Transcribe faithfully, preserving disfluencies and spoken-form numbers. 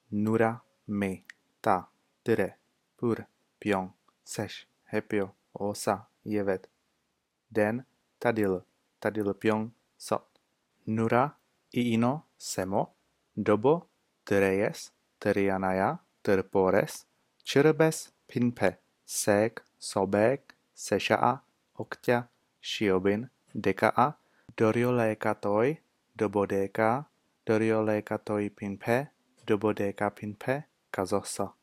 nura, mi, ta, tire, pur, pyong, sesh, hepio, osa, yevet. Den, tadil, tadil pyong, sot. Nura, iino, semo, dobo, tereyes, terianaya, terpores, chirbes, pinpe, sek, sobek, seshaa, oktya, shiobin, dekaa, doriolekatoi, dobodeka, doriolekatoi pinpe, dobodeka pinpe, kazosa.